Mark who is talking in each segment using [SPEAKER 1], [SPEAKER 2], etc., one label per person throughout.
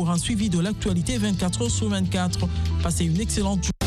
[SPEAKER 1] pour un suivi de l'actualité 24 heures sur 24. Passez une excellente journée.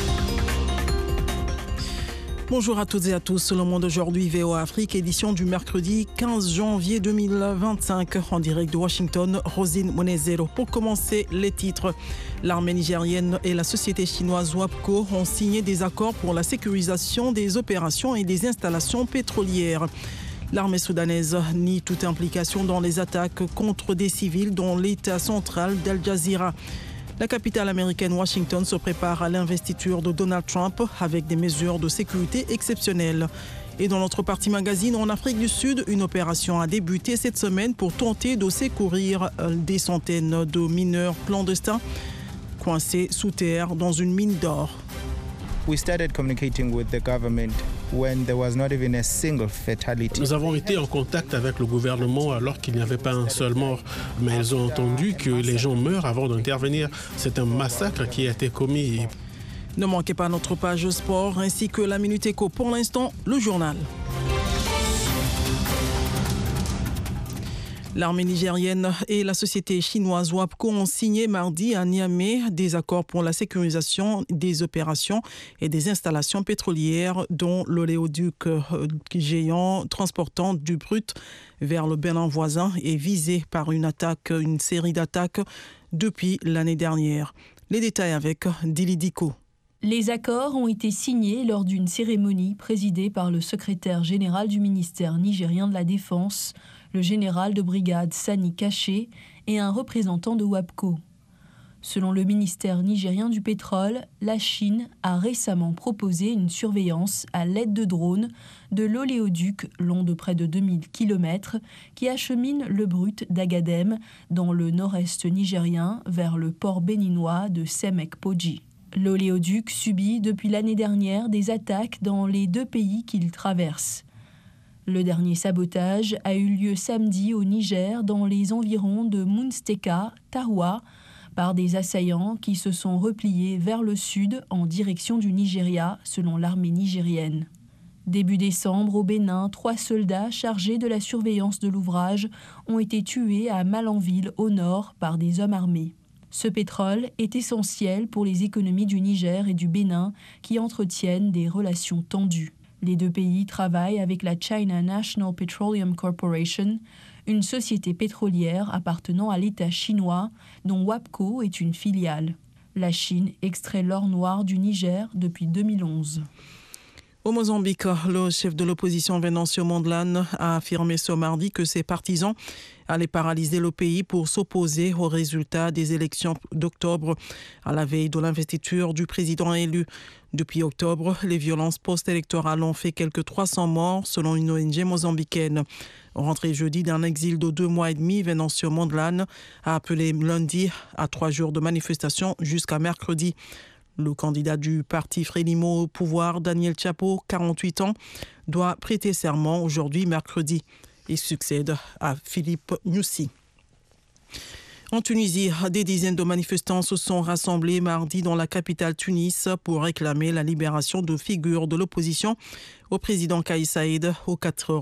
[SPEAKER 1] Bonjour à toutes et à tous. Le Monde aujourd'hui, VOA Afrique, édition du mercredi 15 janvier 2025. En direct de Washington, Rosine Monezero. Pour commencer, les titres. L'armée nigérienne et la société chinoise WAPCO ont signé des accords pour la sécurisation des opérations et des installations pétrolières. L'armée soudanaise nie toute implication dans les attaques contre des civils dans l'État central d'Al Jazeera. La capitale américaine Washington se prépare à l'investiture de Donald Trump avec des mesures de sécurité exceptionnelles. Et dans notre partie magazine, en Afrique du Sud, une opération a débuté cette semaine pour tenter de secourir des centaines de mineurs clandestins coincés sous terre dans une mine d'or.
[SPEAKER 2] We started communicating with the government when there was not even a single fatality.
[SPEAKER 3] Nous avons été en contact avec le gouvernement alors qu'il n'y avait pas un seul mort. Mais ils ont entendu que les gens meurent avant d'intervenir. C'est un massacre qui a été commis.
[SPEAKER 1] Ne manquez pas notre page sport ainsi que la Minute Éco. Pour l'instant, le journal. L'armée nigérienne et la société chinoise WAPCO ont signé mardi à Niamey des accords pour la sécurisation des opérations et des installations pétrolières, dont l'oléoduc géant transportant du brut vers le Bénin voisin est visé par une série d'attaques depuis l'année dernière. Les détails avec Dili Diko.
[SPEAKER 4] Les accords ont été signés lors d'une cérémonie présidée par le secrétaire général du ministère nigérien de la Défense, le général de brigade Sani Kaché et un représentant de WAPCO. Selon le ministère nigérien du pétrole, la Chine a récemment proposé une surveillance à l'aide de drones de l'oléoduc long de près de 2000 km qui achemine le brut d'Agadem dans le nord-est nigérien vers le port béninois de Semek-Podji. L'oléoduc subit depuis l'année dernière des attaques dans les deux pays qu'il traverse. Le dernier sabotage a eu lieu samedi au Niger dans les environs de Munsteka, Tahoua, par des assaillants qui se sont repliés vers le sud en direction du Nigeria, selon l'armée nigérienne. Début décembre, au Bénin, 3 soldats chargés de la surveillance de l'ouvrage ont été tués à Malanville, au nord, par des hommes armés. Ce pétrole est essentiel pour les économies du Niger et du Bénin qui entretiennent des relations tendues. Les deux pays travaillent avec la China National Petroleum Corporation, une société pétrolière appartenant à l'État chinois dont WAPCO est une filiale. La Chine extrait l'or noir du Niger depuis 2011.
[SPEAKER 1] Au Mozambique, le chef de l'opposition Venancio Mondlane a affirmé ce mardi que ses partisans allaient paralyser le pays pour s'opposer aux résultats des élections d'octobre à la veille de l'investiture du président élu. Depuis octobre, les violences post-électorales ont fait quelques 300 morts selon une ONG mozambicaine. Rentré jeudi d'un exil de 2 mois et demi, Venancio Mondlane a appelé lundi à 3 jours de manifestation jusqu'à mercredi. Le candidat du parti Frélimo au pouvoir, Daniel Chapo, 48 ans, doit prêter serment aujourd'hui, mercredi. Il succède à Philippe Nyusi. En Tunisie, des dizaines de manifestants se sont rassemblés mardi dans la capitale Tunis pour réclamer la libération de figures de l'opposition au président Kais Saïed au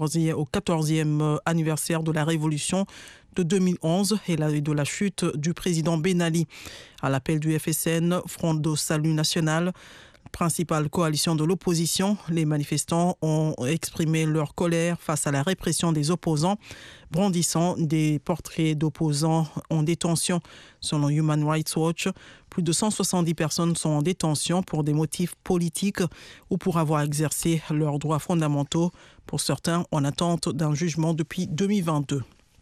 [SPEAKER 1] 14e anniversaire de la révolution de 2011 et de la chute du président Ben Ali. À l'appel du FSN, Front de Salut National, principale coalition de l'opposition, les manifestants ont exprimé leur colère face à la répression des opposants, brandissant des portraits d'opposants en détention. Selon Human Rights Watch, plus de 170 personnes sont en détention pour des motifs politiques ou pour avoir exercé leurs droits fondamentaux, pour certains en attente d'un jugement depuis 2022.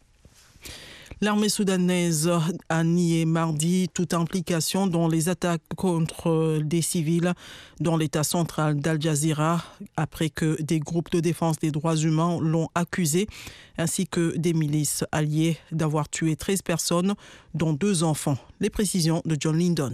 [SPEAKER 1] L'armée soudanaise a nié mardi toute implication dans les attaques contre des civils dans l'État central d'Al Jazeera après que des groupes de défense des droits humains l'ont accusé, ainsi que des milices alliées d'avoir tué 13 personnes, dont 2 enfants. Les précisions de John Lyndon.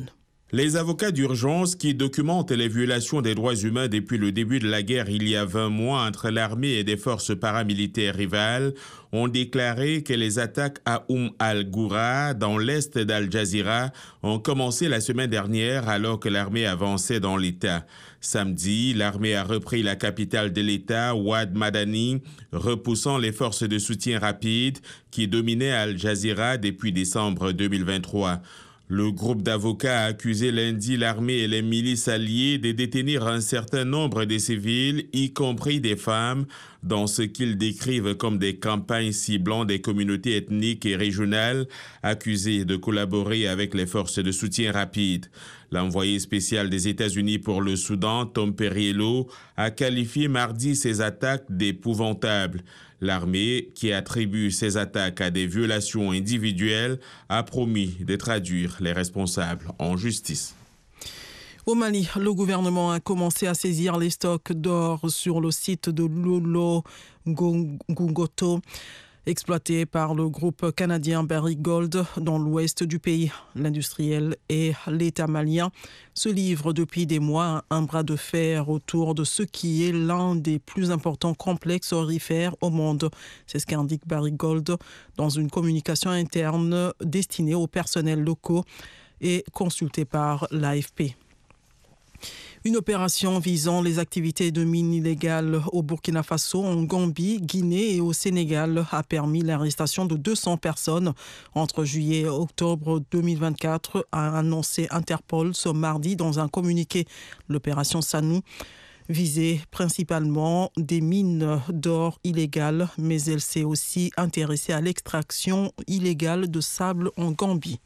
[SPEAKER 5] Les avocats d'urgence qui documentent les violations des droits humains depuis le début de la guerre il y a 20 mois entre l'armée et des forces paramilitaires rivales ont déclaré que les attaques à al-Goura, dans l'est d'Al Jazeera, ont commencé la semaine dernière alors que l'armée avançait dans l'État. Samedi, l'armée a repris la capitale de l'État, Wad Madani, repoussant les forces de soutien rapide qui dominaient Al Jazeera depuis décembre 2023. Le groupe d'avocats a accusé lundi l'armée et les milices alliées de détenir un certain nombre de civils, y compris des femmes, dans ce qu'ils décrivent comme des campagnes ciblant des communautés ethniques et régionales accusées de collaborer avec les forces de soutien rapide. L'envoyé spécial des États-Unis pour le Soudan, Tom Perriello, a qualifié mardi ces attaques d'épouvantables. L'armée, qui attribue ces attaques à des violations individuelles, a promis de traduire les responsables en justice.
[SPEAKER 1] Au Mali, le gouvernement a commencé à saisir les stocks d'or sur le site de Lolo Gungoto, exploité par le groupe canadien Barrick Gold dans l'ouest du pays. L'industriel et l'État malien se livrent depuis des mois un bras de fer autour de ce qui est l'un des plus importants complexes aurifères au monde. C'est ce qu'indique Barrick Gold dans une communication interne destinée aux personnels locaux et consultée par l'AFP. Une opération visant les activités de mines illégales au Burkina Faso, en Gambie, Guinée et au Sénégal a permis l'arrestation de 200 personnes entre juillet et octobre 2024, a annoncé Interpol ce mardi dans un communiqué. L'opération Sanou visait principalement des mines d'or illégales, mais elle s'est aussi intéressée à l'extraction illégale de sable en Gambie.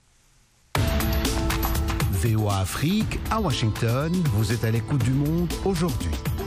[SPEAKER 6] VOA Afrique, à Washington, vous êtes à l'écoute du monde aujourd'hui.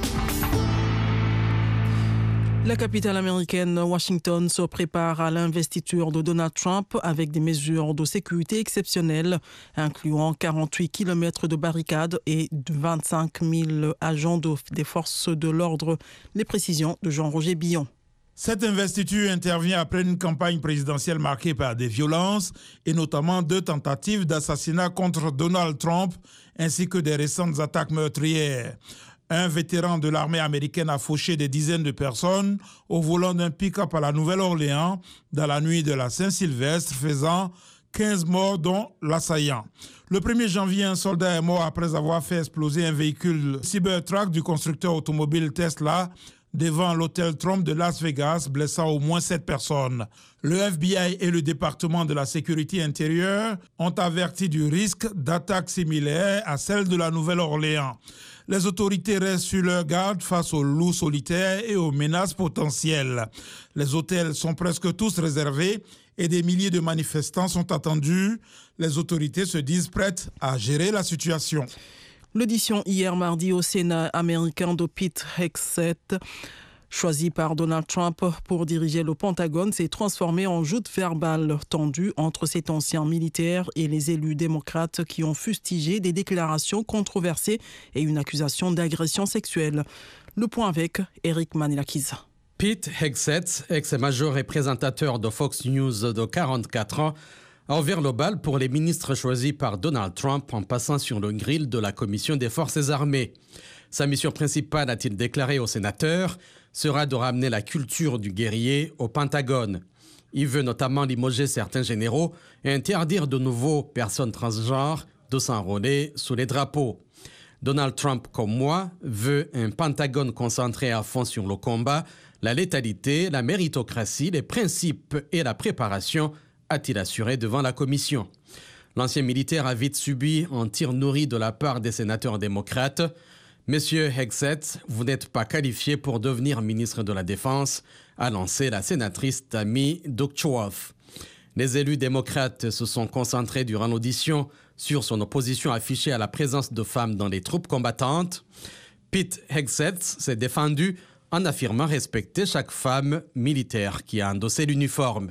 [SPEAKER 1] La capitale américaine, Washington, se prépare à l'investiture de Donald Trump avec des mesures de sécurité exceptionnelles, incluant 48 km de barricades et 25 000 agents des forces de l'ordre. Les précisions de Jean-Roger Billon.
[SPEAKER 7] Cette investiture intervient après une campagne présidentielle marquée par des violences et notamment 2 tentatives d'assassinat contre Donald Trump ainsi que des récentes attaques meurtrières. Un vétéran de l'armée américaine a fauché des dizaines de personnes au volant d'un pick-up à la Nouvelle-Orléans dans la nuit de la Saint-Sylvestre, faisant 15 morts dont l'assaillant. Le 1er janvier, un soldat est mort après avoir fait exploser un véhicule Cybertruck du constructeur automobile Tesla devant l'hôtel Trump de Las Vegas, blessant au moins 7 personnes. Le FBI et le département de la sécurité intérieure ont averti du risque d'attaques similaires à celles de la Nouvelle-Orléans. Les autorités restent sur leur garde face aux loups solitaires et aux menaces potentielles. Les hôtels sont presque tous réservés et des milliers de manifestants sont attendus. Les autorités se disent prêtes à gérer la situation.
[SPEAKER 1] L'audition hier mardi au Sénat américain de Pete Hegseth, choisi par Donald Trump pour diriger le Pentagone, s'est transformée en joute verbale tendue entre cet ancien militaire et les élus démocrates qui ont fustigé des déclarations controversées et une accusation d'agression sexuelle. Le point avec Eric Manilakiz.
[SPEAKER 8] Pete Hegseth, ex-major et présentateur de Fox News de 44 ans, a ouvert le bal pour les ministres choisis par Donald Trump en passant sur le grill de la Commission des Forces armées. Sa mission principale, a-t-il déclaré aux sénateurs, sera de ramener la culture du guerrier au Pentagone. Il veut notamment limoger certains généraux et interdire de nouveau personnes transgenres de s'enrôler sous les drapeaux. Donald Trump, comme moi, veut un Pentagone concentré à fond sur le combat, la létalité, la méritocratie, les principes et la préparation, a-t-il assuré devant la commission. L'ancien militaire a vite subi un tir nourri de la part des sénateurs démocrates. Monsieur Hegseth, vous n'êtes pas qualifié pour devenir ministre de la Défense, a lancé la sénatrice Tammy Duckworth. Les élus démocrates se sont concentrés durant l'audition sur son opposition affichée à la présence de femmes dans les troupes combattantes. Pete Hegseth s'est défendu en affirmant respecter chaque femme militaire qui a endossé l'uniforme.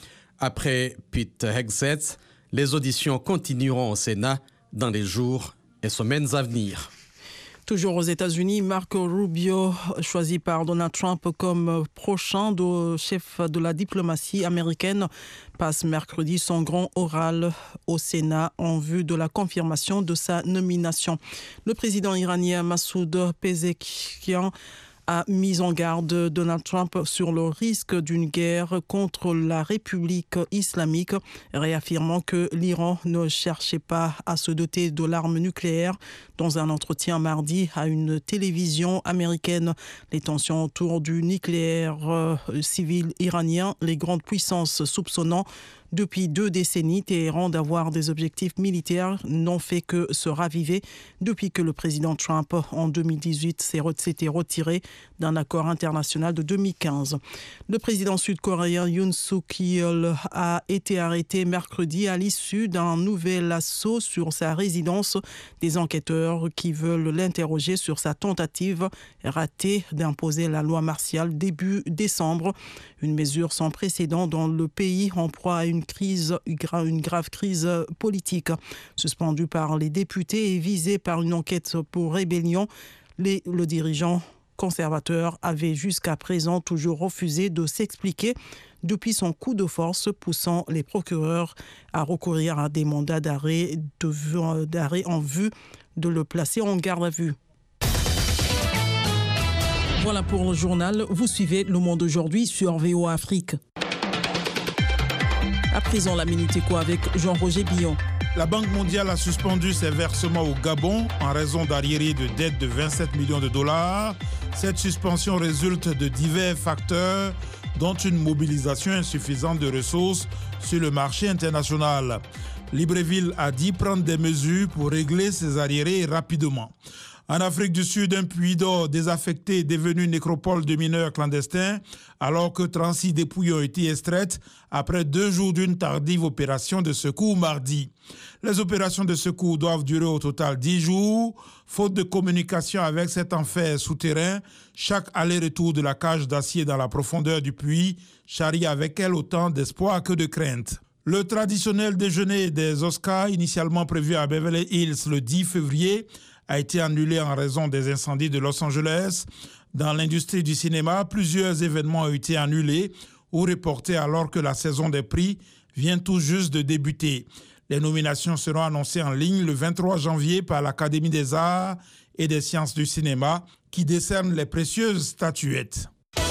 [SPEAKER 8] Après Pete Hegseth, les auditions continueront au Sénat dans les jours et semaines à venir.
[SPEAKER 1] Toujours aux États-Unis, Marco Rubio, choisi par Donald Trump comme prochain chef de la diplomatie américaine, passe mercredi son grand oral au Sénat en vue de la confirmation de sa nomination. Le président iranien Massoud Pezeshkian a mis en garde Donald Trump sur le risque d'une guerre contre la République islamique, réaffirmant que l'Iran ne cherchait pas à se doter de l'arme nucléaire. Dans un entretien mardi à une télévision américaine, les tensions autour du nucléaire civil iranien, les grandes puissances soupçonnant depuis 2 décennies Téhéran d'avoir des objectifs militaires n'ont fait que se raviver depuis que le président Trump, en 2018, s'était retiré d'un accord international de 2015. Le président sud-coréen Yoon Suk-yeol a été arrêté mercredi à l'issue d'un nouvel assaut sur sa résidence. Des enquêteurs qui veulent l'interroger sur sa tentative ratée d'imposer la loi martiale début décembre. Une mesure sans précédent dans le pays en proie à une grave crise politique. Suspendu par les députés et visé par une enquête pour rébellion, le dirigeant conservateur avait jusqu'à présent toujours refusé de s'expliquer depuis son coup de force, poussant les procureurs à recourir à des mandats d'arrêt en vue de le placer en garde à vue. Voilà pour le journal. Vous suivez Le Monde aujourd'hui sur VOA Afrique. À présent, la Minute Éco avec Jean-Roger Billon.
[SPEAKER 7] La Banque mondiale a suspendu ses versements au Gabon en raison d'arriérés de dettes de 27 millions de dollars. Cette suspension résulte de divers facteurs, dont une mobilisation insuffisante de ressources sur le marché international. Libreville a dit prendre des mesures pour régler ces arriérés rapidement. En Afrique du Sud, un puits d'or désaffecté est devenu une nécropole de mineurs clandestins alors que 36 dépouilles ont été extraites après 2 jours d'une tardive opération de secours mardi. Les opérations de secours doivent durer au total 10 jours. Faute de communication avec cet enfer souterrain, chaque aller-retour de la cage d'acier dans la profondeur du puits charrie avec elle autant d'espoir que de crainte. Le traditionnel déjeuner des Oscars, initialement prévu à Beverly Hills le 10 février, a été annulé en raison des incendies de Los Angeles. Dans l'industrie du cinéma, plusieurs événements ont été annulés ou reportés alors que la saison des prix vient tout juste de débuter. Les nominations seront annoncées en ligne le 23 janvier par l'Académie des Arts et des Sciences du cinéma qui décerne les précieuses statuettes.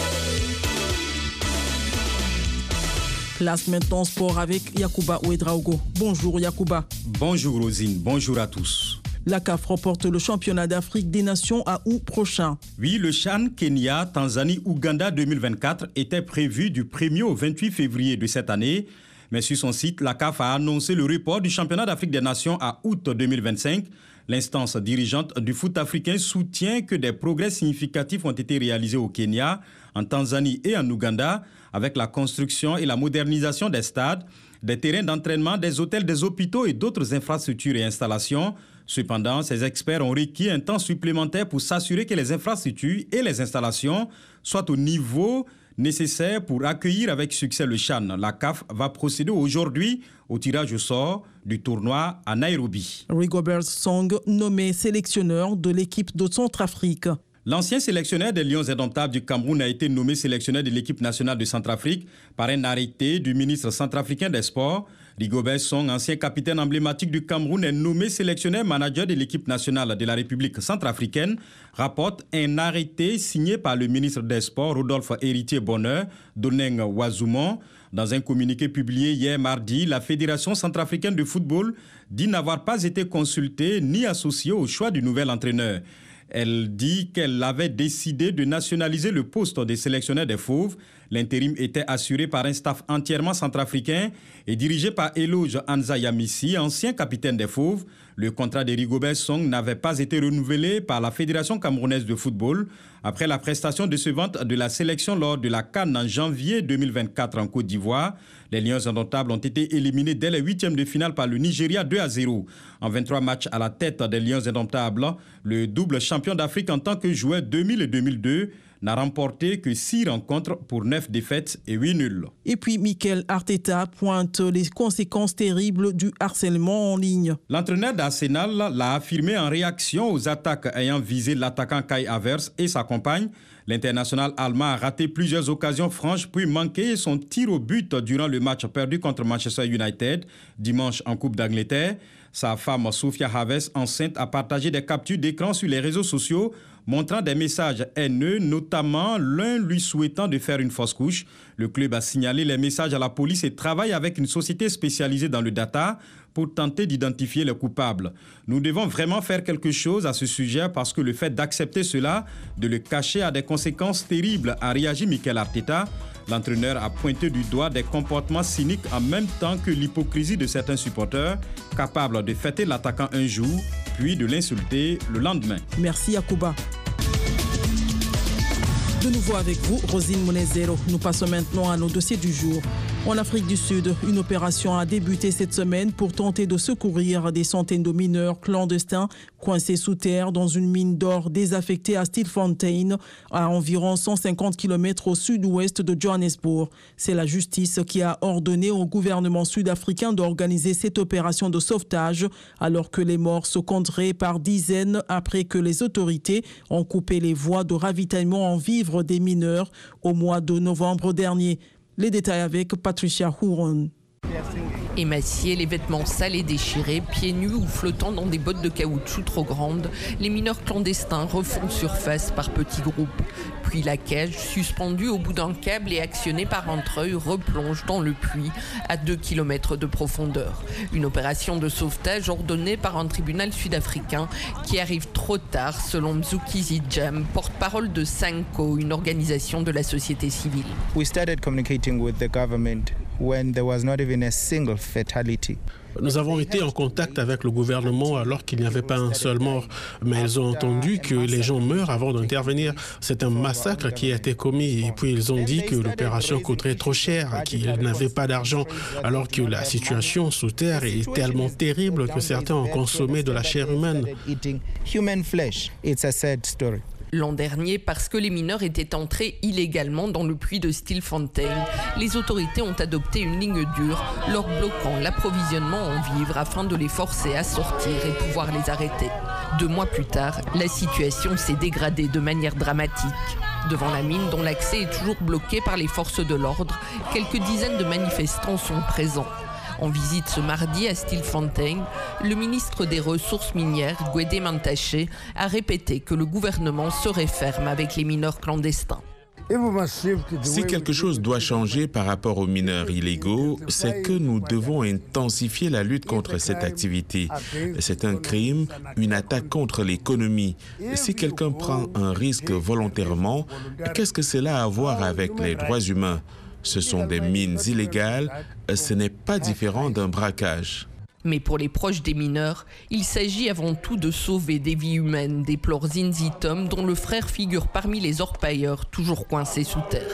[SPEAKER 1] Place maintenant sport avec Yacouba Ouedraogo. Bonjour Yacouba.
[SPEAKER 9] Bonjour Rosine, bonjour à tous.
[SPEAKER 1] La CAF reporte le championnat d'Afrique des Nations à août prochain.
[SPEAKER 9] Oui, le CHAN Kenya, Tanzanie, Ouganda 2024 était prévu du 1er au 28 février de cette année. Mais sur son site, la CAF a annoncé le report du championnat d'Afrique des Nations à août 2025. L'instance dirigeante du foot africain soutient que des progrès significatifs ont été réalisés au Kenya, en Tanzanie et en Ouganda, avec la construction et la modernisation des stades, des terrains d'entraînement, des hôtels, des hôpitaux et d'autres infrastructures et installations. Cependant, ces experts ont requis un temps supplémentaire pour s'assurer que les infrastructures et les installations soient au niveau nécessaire pour accueillir avec succès le CHAN. La CAF va procéder aujourd'hui au tirage au sort du tournoi à Nairobi.
[SPEAKER 1] Rigobert Song, nommé sélectionneur de l'équipe de Centrafrique.
[SPEAKER 9] L'ancien sélectionneur des Lions indomptables du Cameroun a été nommé sélectionneur de l'équipe nationale de Centrafrique par un arrêté du ministre centrafricain des Sports. Rigobert Song, ancien capitaine emblématique du Cameroun, est nommé sélectionneur manager de l'équipe nationale de la République centrafricaine, rapporte un arrêté signé par le ministre des Sports, Rodolphe Héritier Bonheur, Doneng Wazoumon. Dans un communiqué publié hier mardi, la Fédération centrafricaine de football dit n'avoir pas été consultée ni associée au choix du nouvel entraîneur. Elle dit qu'elle avait décidé de nationaliser le poste de sélectionneur des Fauves. L'intérim était assuré par un staff entièrement centrafricain et dirigé par Eloge Anza Yamissi, ancien capitaine des Fauves. Le contrat de Rigobert Song n'avait pas été renouvelé par la Fédération camerounaise de football après la prestation décevante de la sélection lors de la CAN en janvier 2024 en Côte d'Ivoire. Les Lions indomptables ont été éliminés dès les 8e de finale par le Nigeria 2-0. En 23 matchs à la tête des Lions indomptables, le double champion d'Afrique en tant que joueur 2000 et 2002 n'a remporté que 6 rencontres pour 9 défaites et 8 nuls.
[SPEAKER 1] Et puis Mikel Arteta pointe les conséquences terribles du harcèlement en ligne.
[SPEAKER 9] L'entraîneur d'Arsenal l'a affirmé en réaction aux attaques ayant visé l'attaquant Kai Havertz et sa compagne. L'international allemand a raté plusieurs occasions franches puis manqué son tir au but durant le match perdu contre Manchester United dimanche en Coupe d'Angleterre. Sa femme Sofia Havertz, enceinte, a partagé des captures d'écran sur les réseaux sociaux montrant des messages haineux, notamment l'un lui souhaitant de faire une fausse couche. Le club a signalé les messages à la police et travaille avec une société spécialisée dans le data pour tenter d'identifier les coupables. Nous devons vraiment faire quelque chose à ce sujet parce que le fait d'accepter cela, de le cacher, a des conséquences terribles, a réagi Mikel Arteta. L'entraîneur a pointé du doigt des comportements cyniques en même temps que l'hypocrisie de certains supporters, capables de fêter l'attaquant un jour, puis de l'insulter le lendemain.
[SPEAKER 1] Merci Yacouba. De nouveau avec vous, Rosine Monezero. Nous passons maintenant à nos dossiers du jour. En Afrique du Sud, une opération a débuté cette semaine pour tenter de secourir des centaines de mineurs clandestins coincés sous terre dans une mine d'or désaffectée à Stilfontein, à environ 150 km au sud-ouest de Johannesburg. C'est la justice qui a ordonné au gouvernement sud-africain d'organiser cette opération de sauvetage, alors que les morts se compteraient par dizaines après que les autorités ont coupé les voies de ravitaillement en vivres des mineurs au mois de novembre dernier. Les détails avec Patricia Huron.
[SPEAKER 10] Émaciés, les vêtements sales et déchirés, pieds nus ou flottant dans des bottes de caoutchouc trop grandes, les mineurs clandestins refont surface par petits groupes. Puis la cage, suspendue au bout d'un câble et actionnée par un treuil, replonge dans le puits à 2 km de profondeur. Une opération de sauvetage ordonnée par un tribunal sud-africain qui arrive trop tard, selon Mzukisi Jam, porte-parole de Sanco, une organisation de la société civile.
[SPEAKER 2] We started communicating with the government when there was not even a single fatality.
[SPEAKER 3] Nous avons été en contact avec le gouvernement alors qu'il n'y avait pas un seul mort, mais ils ont entendu que les gens meurent avant d'intervenir. C'est un massacre qui a été commis et puis ils ont dit que l'opération coûterait trop cher, qu'ils n'avaient pas d'argent, alors que la situation sous terre est tellement terrible que certains ont consommé de la chair humaine.
[SPEAKER 10] L'an dernier, parce que les mineurs étaient entrés illégalement dans le puits de Stilfontein, les autorités ont adopté une ligne dure, leur bloquant l'approvisionnement en vivres afin de les forcer à sortir et pouvoir les arrêter. 2 mois plus tard, la situation s'est dégradée de manière dramatique. Devant la mine, dont l'accès est toujours bloqué par les forces de l'ordre, quelques dizaines de manifestants sont présents. En visite ce mardi à Stilfontein, le ministre des Ressources minières, Gwede Mantashe, a répété que le gouvernement serait ferme avec les mineurs clandestins.
[SPEAKER 5] Si quelque chose doit changer par rapport aux mineurs illégaux, c'est que nous devons intensifier la lutte contre cette activité. C'est un crime, une attaque contre l'économie. Si quelqu'un prend un risque volontairement, qu'est-ce que cela a à voir avec les droits humains ? Ce sont des mines illégales, ce n'est pas différent d'un braquage.
[SPEAKER 10] Mais pour les proches des mineurs, il s'agit avant tout de sauver des vies humaines, déplore Zinzi Tom, dont le frère figure parmi les orpailleurs toujours coincés sous terre.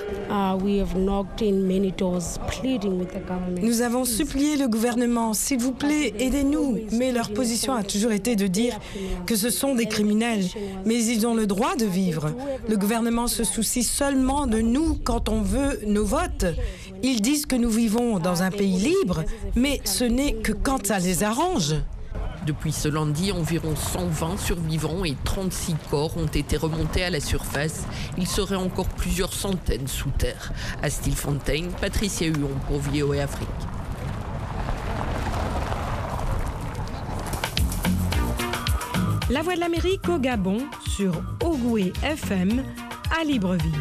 [SPEAKER 11] Nous avons supplié le gouvernement, s'il vous plaît, aidez-nous. Mais leur position a toujours été de dire que ce sont des criminels. Mais ils ont le droit de vivre. Le gouvernement se soucie seulement de nous quand on veut nos votes. Ils disent que nous vivons dans un pays libre, mais ce n'est que quand ça les arrange.
[SPEAKER 10] Depuis ce lundi, environ 120 survivants et 36 corps ont été remontés à la surface. Il serait encore plusieurs centaines sous terre. À Stilfontein, Patricia Huon pour VOA Afrique.
[SPEAKER 12] La Voix de l'Amérique au Gabon sur Ogoué FM à Libreville.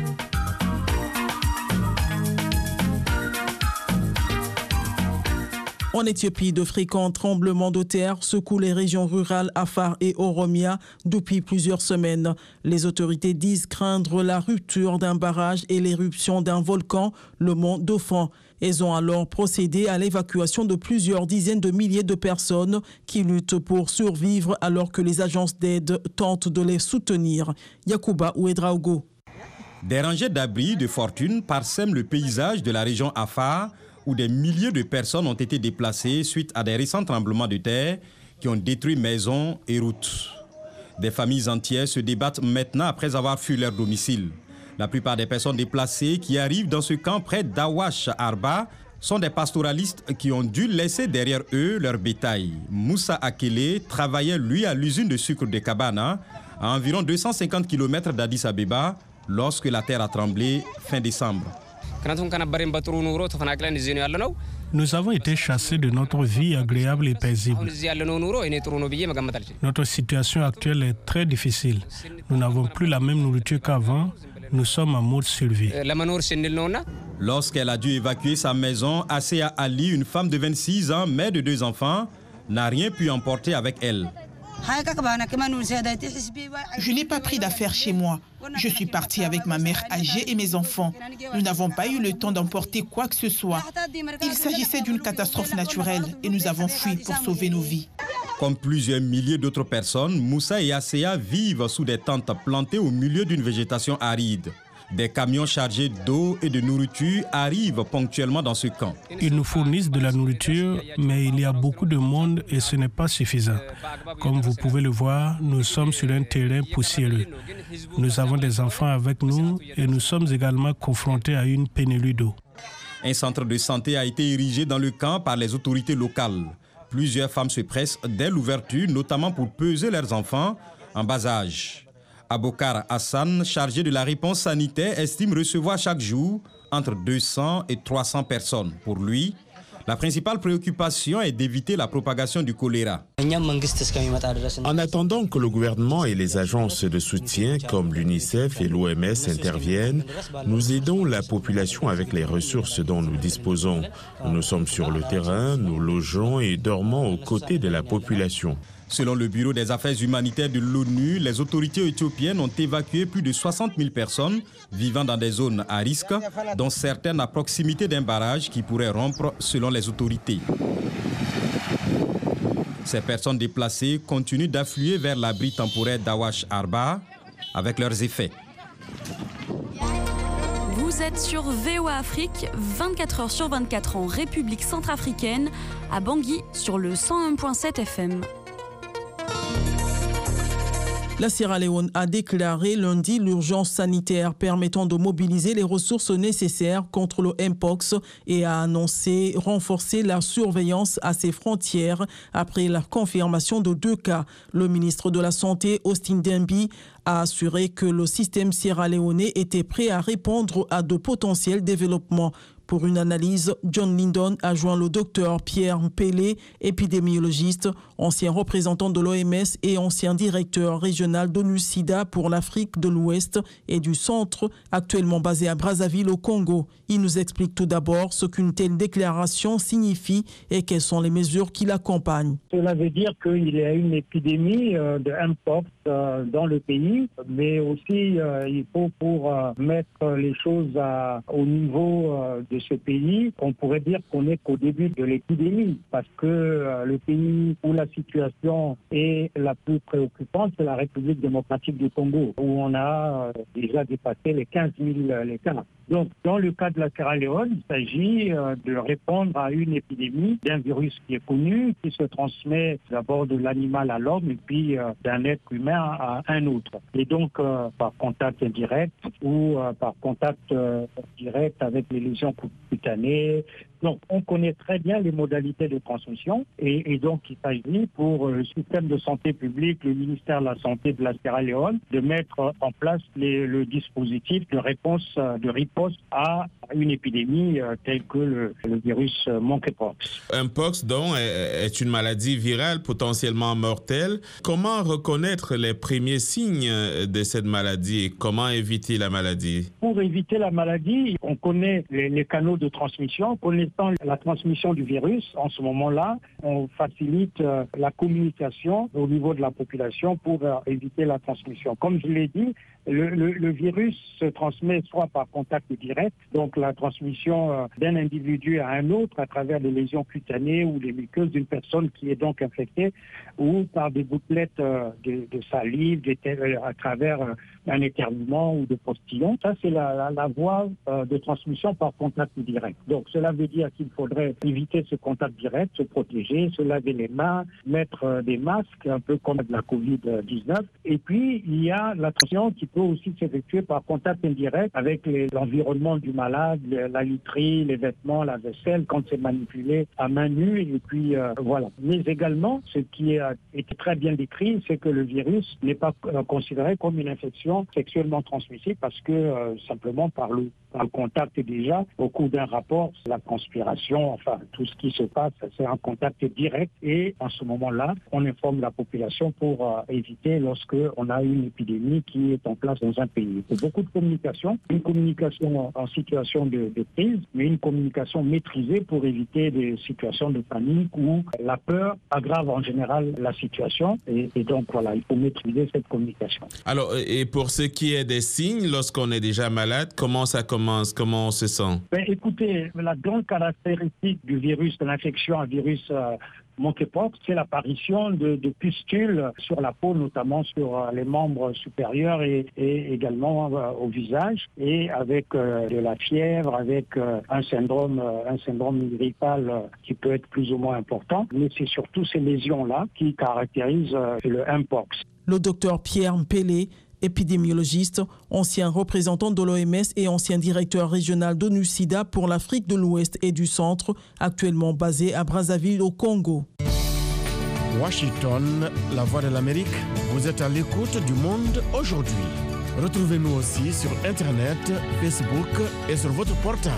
[SPEAKER 1] En Éthiopie, de fréquents tremblements de terre secouent les régions rurales Afar et Oromia depuis plusieurs semaines. Les autorités disent craindre la rupture d'un barrage et l'éruption d'un volcan, le mont Dauphin. Elles ont alors procédé à l'évacuation de plusieurs dizaines de milliers de personnes qui luttent pour survivre alors que les agences d'aide tentent de les soutenir. Yacouba Ouedraogo.
[SPEAKER 9] Des rangées d'abris de fortune parsèment le paysage de la région Afar, où des milliers de personnes ont été déplacées suite à des récents tremblements de terre qui ont détruit maisons et routes. Des familles entières se débattent maintenant après avoir fui leur domicile. La plupart des personnes déplacées qui arrivent dans ce camp près d'Awash Arba sont des pastoralistes qui ont dû laisser derrière eux leur bétail. Moussa Akele travaillait lui à l'usine de sucre de Kabana, à environ 250 km d'Addis Abeba, lorsque la terre a tremblé fin décembre.
[SPEAKER 13] Nous avons été chassés de notre vie agréable et paisible. Notre situation actuelle est très difficile. Nous n'avons plus la même nourriture qu'avant. Nous sommes en mode survie.
[SPEAKER 9] Lorsqu'elle a dû évacuer sa maison, Asea Ali, une femme de 26 ans, mère de 2 enfants, n'a rien pu emporter avec elle.
[SPEAKER 14] Je n'ai pas pris d'affaires chez moi. Je suis partie avec ma mère âgée et mes enfants. Nous n'avons pas eu le temps d'emporter quoi que ce soit. Il s'agissait d'une catastrophe naturelle et nous avons fui pour sauver nos vies.
[SPEAKER 9] Comme plusieurs milliers d'autres personnes, Moussa et Asea vivent sous des tentes plantées au milieu d'une végétation aride. Des camions chargés d'eau et de nourriture arrivent ponctuellement dans ce camp.
[SPEAKER 13] Ils nous fournissent de la nourriture, mais il y a beaucoup de monde et ce n'est pas suffisant. Comme vous pouvez le voir, nous sommes sur un terrain poussiéreux. Nous avons des enfants avec nous et nous sommes également confrontés à une pénurie d'eau.
[SPEAKER 9] Un centre de santé a été érigé dans le camp par les autorités locales. Plusieurs femmes se pressent dès l'ouverture, notamment pour peser leurs enfants en bas âge. Abokar Hassan, chargé de la réponse sanitaire, estime recevoir chaque jour entre 200 et 300 personnes. Pour lui, la principale préoccupation est d'éviter la propagation du choléra.
[SPEAKER 5] En attendant que le gouvernement et les agences de soutien comme l'UNICEF et l'OMS interviennent, nous aidons la population avec les ressources dont nous disposons. Nous sommes sur le terrain, nous logeons et dormons aux côtés de la population.
[SPEAKER 9] Selon le Bureau des affaires humanitaires de l'ONU, les autorités éthiopiennes ont évacué plus de 60 000 personnes vivant dans des zones à risque, dont certaines à proximité d'un barrage qui pourrait rompre selon les autorités. Ces personnes déplacées continuent d'affluer vers l'abri temporaire d'Awash Arba avec leurs effets.
[SPEAKER 15] Vous êtes sur VOA Afrique, 24 heures sur 24 en République centrafricaine, à Bangui sur le 101.7 FM.
[SPEAKER 1] La Sierra Leone a déclaré lundi l'urgence sanitaire permettant de mobiliser les ressources nécessaires contre le Mpox et a annoncé renforcer la surveillance à ses frontières après la confirmation de 2 cas. Le ministre de la Santé, Austin Dembi, a assuré que le système sierra-léonais était prêt à répondre à de potentiels développements. Pour une analyse, John Lindon a joint le docteur Pierre Mpele, épidémiologiste, ancien représentant de l'OMS et ancien directeur régional d'ONU-SIDA pour l'Afrique de l'Ouest et du Centre, actuellement basé à Brazzaville au Congo. Il nous explique tout d'abord ce qu'une telle déclaration signifie et quelles sont les mesures qui l'accompagnent.
[SPEAKER 16] Cela veut dire qu'il y a une épidémie de Mpox dans le pays, mais aussi il faut pour mettre les choses au niveau de ce pays, on pourrait dire qu'on n'est qu'au début de l'épidémie, parce que le pays où la situation est la plus préoccupante, c'est la République démocratique du Congo, où on a déjà dépassé les 15 000 cas. Donc, dans le cas de la Sierra Leone, il s'agit de répondre à une épidémie d'un virus qui est connu, qui se transmet d'abord de l'animal à l'homme et puis d'un être humain à un autre. Et donc, par contact indirect ou par contact direct avec les lésions cutanées. Donc, on connaît très bien les modalités de transmission et donc il s'agit pour le système de santé publique, le ministère de la Santé de la Sierra Leone, de mettre en place le dispositif de réponse, de riposte à une épidémie telle que le virus monkeypox.
[SPEAKER 5] Mpox, donc, est une maladie virale potentiellement mortelle. Comment reconnaître les premiers signes de cette maladie et comment éviter la maladie?
[SPEAKER 16] Pour éviter la maladie, on connaît les canaux de transmission. Connaissant la transmission du virus, en ce moment-là, on facilite la communication au niveau de la population pour éviter la transmission. Comme je l'ai dit, le virus se transmet soit par contact direct, donc la transmission d'un individu à un autre à travers des lésions cutanées ou des muqueuses d'une personne qui est donc infectée, ou par des gouttelettes de salive à travers un éternuement ou de postillon. Ça, c'est la voie de transmission par contact direct. Donc, cela veut dire qu'il faudrait éviter ce contact direct, se protéger, se laver les mains, mettre des masques, un peu comme de la COVID-19. Et puis, il y a la transmission qui peut aussi s'effectuer par contact indirect avec l'environnement du malade, la literie, les vêtements, la vaisselle, quand c'est manipulé à main nue. Et puis, voilà. Mais également, ce qui a été très bien décrit, c'est que le virus n'est pas considéré comme une infection sexuellement transmissible parce que simplement par le contact déjà, au cours d'un rapport, la transpiration, enfin tout ce qui se passe, c'est un contact direct et en ce moment-là, on informe la population pour éviter lorsque on a une épidémie qui est en place dans un pays. C'est beaucoup de communication, une communication en situation de crise, mais une communication maîtrisée pour éviter des situations de panique où la peur aggrave en général la situation et donc voilà, il faut maîtriser cette communication.
[SPEAKER 5] Alors, et pour ce qui est des signes, lorsqu'on est déjà malade, comment ça commence? Comment on se sent?
[SPEAKER 16] Écoutez, la grande caractéristique du virus, de l'infection à virus monkeypox, c'est l'apparition de pustules sur la peau, notamment sur les membres supérieurs et également au visage, et avec de la fièvre, avec un syndrome grippal qui peut être plus ou moins important. Mais c'est surtout ces lésions-là qui caractérisent le mpox.
[SPEAKER 1] Le docteur Pierre Mpélé, épidémiologiste, ancien représentant de l'OMS et ancien directeur régional d'ONU-SIDA pour l'Afrique de l'Ouest et du Centre, actuellement basé à Brazzaville au Congo.
[SPEAKER 17] Washington, la voix de l'Amérique, vous êtes à l'écoute du monde aujourd'hui. Retrouvez-nous aussi sur Internet, Facebook et sur votre portable.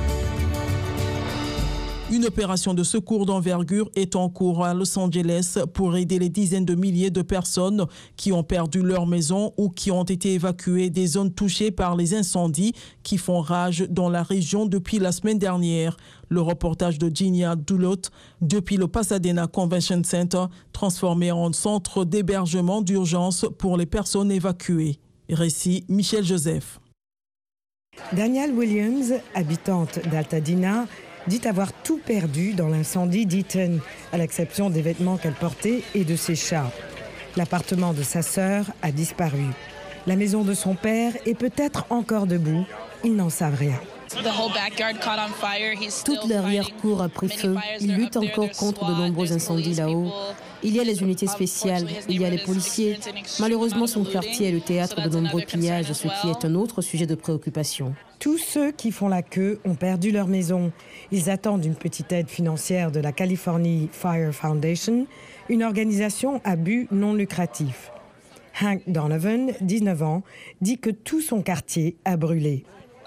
[SPEAKER 1] Une opération de secours d'envergure est en cours à Los Angeles pour aider les dizaines de milliers de personnes qui ont perdu leur maison ou qui ont été évacuées des zones touchées par les incendies qui font rage dans la région depuis la semaine dernière. Le reportage de Ginia Dulot depuis le Pasadena Convention Center, transformé en centre d'hébergement d'urgence pour les personnes évacuées. Récit Michel Joseph.
[SPEAKER 11] Danielle Williams, habitante d'Altadena, dit avoir tout perdu dans l'incendie d'Eaton, à l'exception des vêtements qu'elle portait et de ses chats. L'appartement de sa sœur a disparu. La maison de son père est peut-être encore debout. Ils n'en savent rien.
[SPEAKER 18] Toute l'arrière-cour a pris feu. Ils luttent encore contre de nombreux incendies là-haut. Il y a les unités spéciales, il y a les policiers. Malheureusement, son quartier est le théâtre de nombreux pillages, ce qui est un autre sujet de préoccupation.
[SPEAKER 11] Tous ceux qui font la queue ont perdu leur maison. Ils attendent une petite aide financière de la Californie Fire Foundation, une organisation à but non lucratif. Hank Donovan, 19 ans, dit que tout son quartier a brûlé.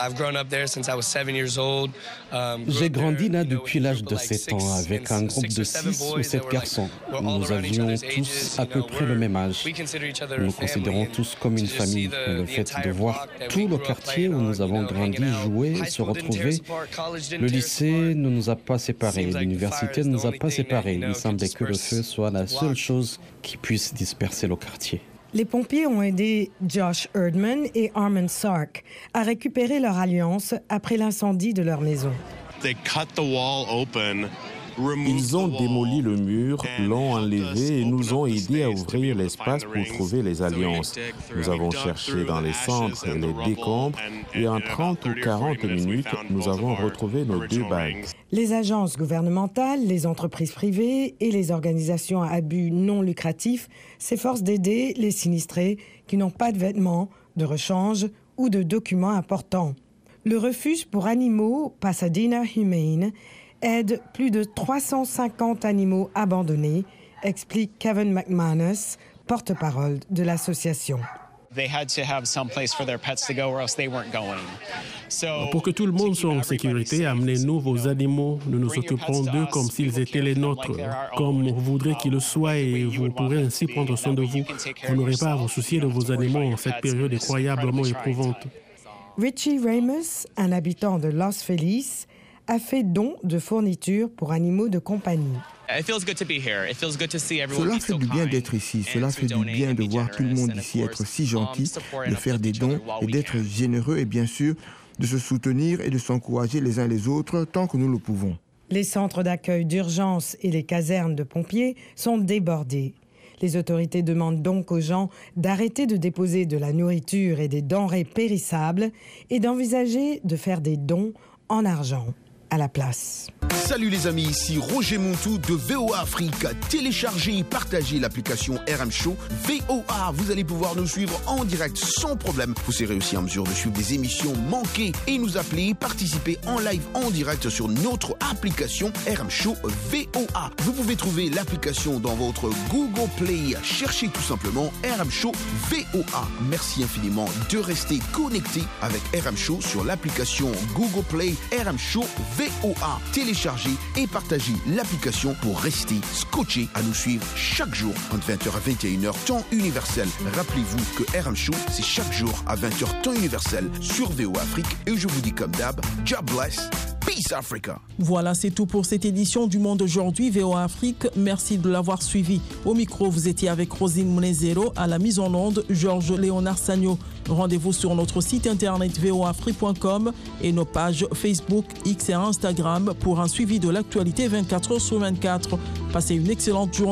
[SPEAKER 8] J'ai grandi là depuis l'âge de 7 ans avec un groupe de 6 ou 7 garçons. Nous avions tous à peu près le même âge. Nous nous considérons tous comme une famille. Le fait de voir tout le quartier où nous avons grandi jouer et se retrouver, le lycée ne nous a pas séparés, l'université ne nous a pas séparés. Il semblait que le feu soit la seule chose qui puisse disperser le quartier.
[SPEAKER 11] Les pompiers ont aidé Josh Erdman et Armand Sark à récupérer leur alliance après l'incendie de leur maison.
[SPEAKER 19] Ils ont démoli le mur, l'ont enlevé et nous ont aidés à ouvrir l'espace pour trouver les alliances. Nous avons cherché dans les cendres et les décombres et en 30 ou 40 minutes, nous avons retrouvé nos 2 bagues.
[SPEAKER 11] Les agences gouvernementales, les entreprises privées et les organisations à but non lucratif s'efforcent d'aider les sinistrés qui n'ont pas de vêtements, de rechange ou de documents importants. Le refuge pour animaux Pasadena Humane aide plus de 350 animaux abandonnés, explique Kevin McManus, porte-parole de l'association.
[SPEAKER 3] Pour que tout le monde soit en sécurité, amenez-nous vos animaux. Nous nous occuperons d'eux comme s'ils étaient les nôtres, comme vous voudrez qu'ils le soient et vous pourrez ainsi prendre soin de vous. Vous n'aurez pas à vous soucier de vos animaux en cette période incroyablement éprouvante.
[SPEAKER 11] Richie Ramos, un habitant de Los Feliz, a fait don de fournitures pour animaux de compagnie.
[SPEAKER 20] Cela fait du bien d'être ici, cela fait du bien de voir tout le monde ici être si gentil, de faire des dons et d'être généreux et bien sûr de se soutenir et de s'encourager les uns les autres tant que nous le pouvons.
[SPEAKER 11] Les centres d'accueil d'urgence et les casernes de pompiers sont débordés. Les autorités demandent donc aux gens d'arrêter de déposer de la nourriture et des denrées périssables et d'envisager de faire des dons en argent à la place.
[SPEAKER 21] Salut les amis, ici Roger Montou de VOA Afrique. Téléchargez et partagez l'application RM Show VOA. Vous allez pouvoir nous suivre en direct sans problème. Vous serez aussi en mesure de suivre des émissions manquées et nous appeler, participer en live en direct sur notre application RM Show VOA. Vous pouvez trouver l'application dans votre Google Play. Cherchez tout simplement RM Show VOA. Merci infiniment de rester connecté avec RM Show sur l'application Google Play RM Show VOA. Téléchargez et partagez l'application pour rester scotché à nous suivre chaque jour entre 20h à 21h temps universel. Rappelez-vous que RM Show, c'est chaque jour à 20h temps universel sur VOA Afrique. Et je vous dis comme d'hab, God bless, peace Africa.
[SPEAKER 1] Voilà, c'est tout pour cette édition du Monde aujourd'hui, VOA Afrique. Merci de l'avoir suivi. Au micro, vous étiez avec Rosine Munezero, à la mise en onde, Georges Léonard Sagno. Rendez-vous sur notre site internet voafrique.com et nos pages Facebook, X et Instagram pour un suivi de l'actualité 24h sur 24. Passez une excellente journée.